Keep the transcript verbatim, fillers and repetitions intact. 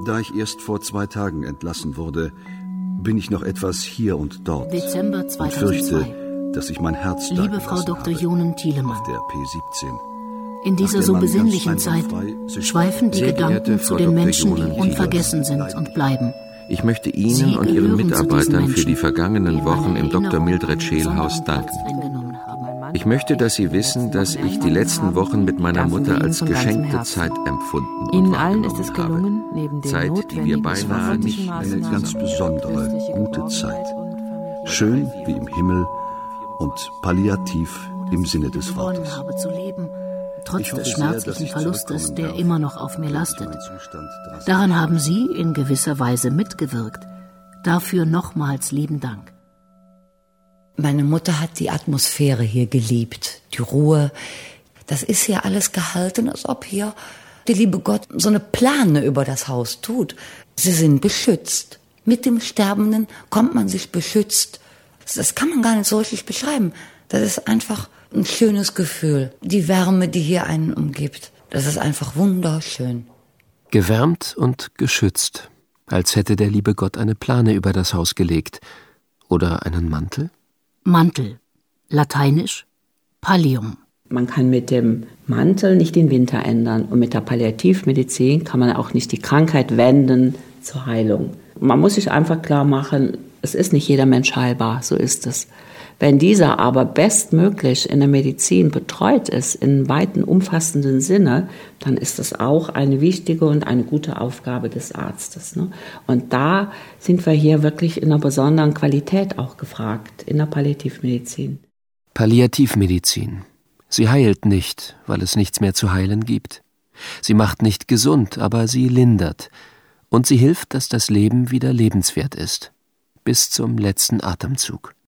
Da ich erst vor zwei Tagen entlassen wurde, bin ich noch etwas hier und dort. Dezember zweitausendzwei. Und fürchte, dass ich mein Herz da Liebe Frau Doktor Jonen Thielemann, auf der P siebzehn. In dieser so besinnlichen Zeit schweifen die Gedanken zu den Menschen, die unvergessen sind und bleiben. Ich möchte Ihnen und Ihren Mitarbeitern für die vergangenen Wochen im Doktor Mildred Scheel-Haus danken. Ich möchte, dass Sie wissen, dass ich die letzten Wochen mit meiner Mutter als geschenkte Zeit empfunden und Ihnen allen ist es gelungen, neben den Zeit, die wir beinahe nicht... Eine ganz besondere, gute Zeit. Schön wie im Himmel und palliativ im Sinne des Wortes. Trotz des schmerzlichen Verlustes, der immer noch auf mir lastet. Daran haben Sie in gewisser Weise mitgewirkt. Dafür nochmals lieben Dank. Meine Mutter hat die Atmosphäre hier geliebt, die Ruhe. Das ist hier alles gehalten, als ob hier der liebe Gott so eine Plane über das Haus tut. Sie sind beschützt. Mit dem Sterbenden kommt man sich beschützt. Das kann man gar nicht so richtig beschreiben. Das ist einfach ein schönes Gefühl. Die Wärme, die hier einen umgibt, das ist einfach wunderschön. Gewärmt und geschützt, als hätte der liebe Gott eine Plane über das Haus gelegt. Oder einen Mantel? Mantel, lateinisch Pallium. Man kann mit dem Mantel nicht den Winter ändern und mit der Palliativmedizin kann man auch nicht die Krankheit wenden zur Heilung. Man muss sich einfach klar machen, es ist nicht jeder Mensch heilbar, so ist es. Wenn dieser aber bestmöglich in der Medizin betreut ist, in weiten, umfassenden Sinne, dann ist das auch eine wichtige und eine gute Aufgabe des Arztes. Ne? Und da sind wir hier wirklich in einer besonderen Qualität auch gefragt, in der Palliativmedizin. Palliativmedizin. Sie heilt nicht, weil es nichts mehr zu heilen gibt. Sie macht nicht gesund, aber sie lindert. Und sie hilft, dass das Leben wieder lebenswert ist. Bis zum letzten Atemzug.